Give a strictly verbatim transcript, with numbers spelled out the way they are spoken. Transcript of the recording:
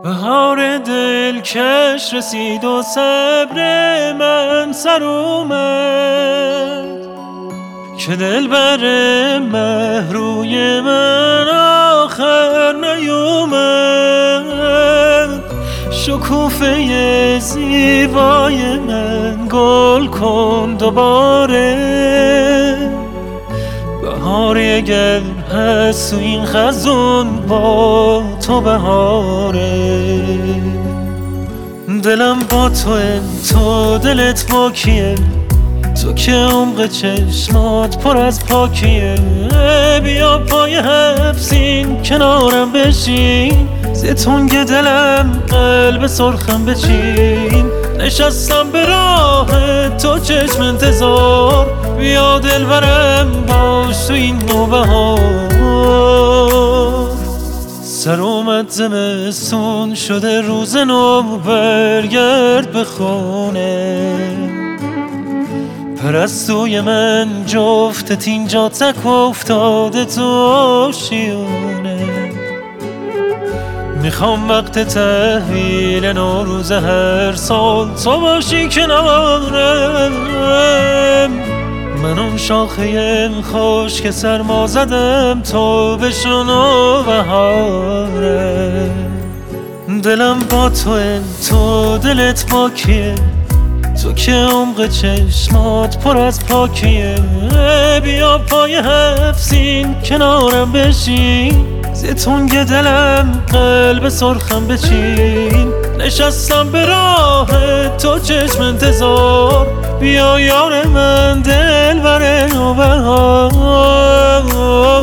بهار دلکش رسید و صبر من سر اومد که دلبر مهروی من آخر نیومد. شکوفه زیبای من گل کن دوباره، بهاری اگر هست تو این خزون با تو بهاره. دلم با توه، تو دلت با کیه؟ تو که عمق چشمات پر از پاکیه. بیا پای حبسین کنارم بشین، ز تنگ دلم قلب سرخم بچین. نشستم به راه تو چشم انتظار، بیا دلبرم باش تو این نوبهار. سر اومد زمستون شده روز نو، برگرد به خونه. پرستوی من جفتت اینجا تک افتاده تو آشیونه. میخوام وقت تحویل نوروز هر سال تو باشی کنارم. من اون شاخه خوش که سرما زدم تو بشنو بهاره. دلم با توه، تو دلت با کیه؟ تو که عمق چشمات پر از پاکیه. بیا پای حبسین کنارم بشین، ز تنگ دلم قلب سرخم بچین. نشستم به راه تو چشم انتظار، بیا یار من دلبر نوبهار.